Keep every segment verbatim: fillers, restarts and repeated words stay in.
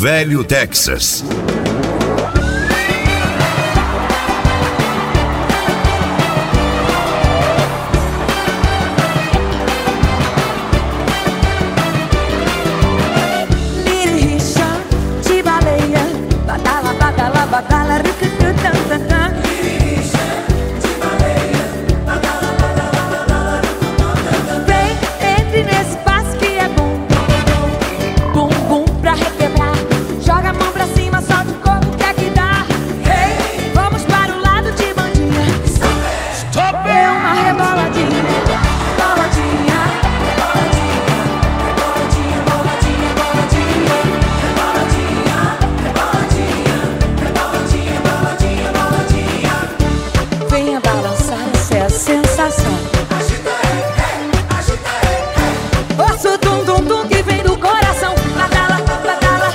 Velho Texas. Badala, rucutu, tan, tan, tan. Vem, entre nesse espaço que é bom. Bum, bum, pra requebrar. Joga a mão pra cima, solta o corpo, quer que dá. Hey, vamos para o lado de bandinha. Stop! É uma reboladinha. Boladinha, boladinha, boladinha, boladinha, boladinha, boladinha, boladinha. Venha balançar, essa é a sensação. Agita, é, agita, é. Ouça o tum, tum, tum que vem do coração. Badala, badala.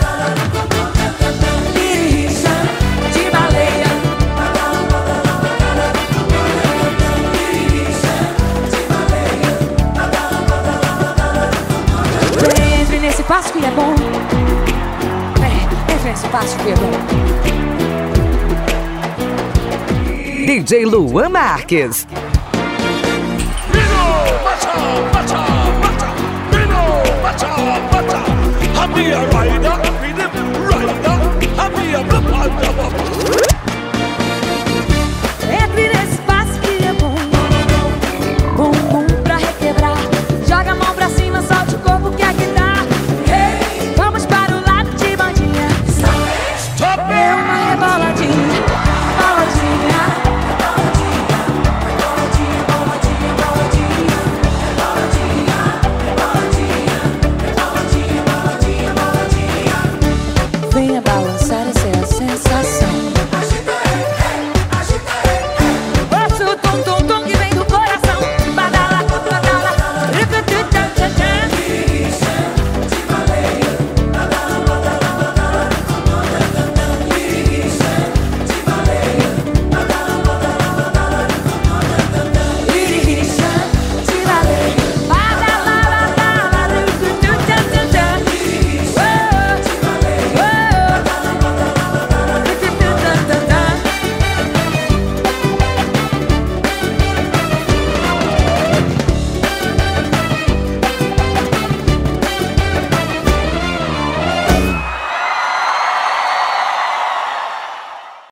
Lirixa de baleia. Badala, badala, badala. Lirixa de baleia. Badala, badala, badala. Vem, entre nesse passo que é bom. Vem, entre nesse passo que é bom. D J Luan Marques. I'll be a rider,